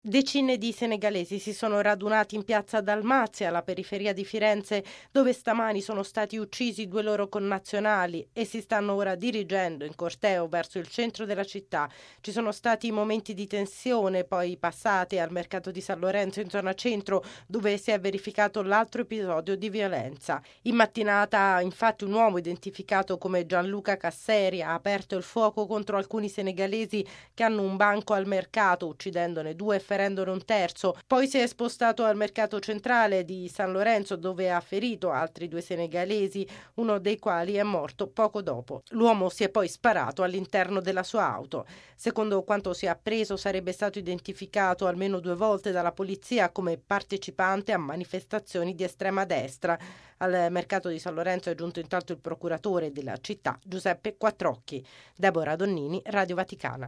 Decine di senegalesi si sono radunati in piazza Dalmazia, alla periferia di Firenze, dove stamani sono stati uccisi due loro connazionali e si stanno ora dirigendo in corteo verso il centro della città. Ci sono stati momenti di tensione, poi passati al mercato di San Lorenzo in zona centro, dove si è verificato l'altro episodio di violenza. In mattinata, infatti, un uomo identificato come Gianluca Casseri ha aperto il fuoco contro alcuni senegalesi che hanno un banco al mercato, uccidendone due e ferendone un terzo. Poi si è spostato al mercato centrale di San Lorenzo, dove ha ferito altri due senegalesi, uno dei quali è morto poco dopo. L'uomo si è poi sparato all'interno della sua auto. Secondo quanto si è appreso, sarebbe stato identificato almeno 2 volte dalla polizia come partecipante a manifestazioni di estrema destra. Al mercato di San Lorenzo è giunto intanto il procuratore della città, Giuseppe Quattrocchi. Deborah Donnini, Radio Vaticana.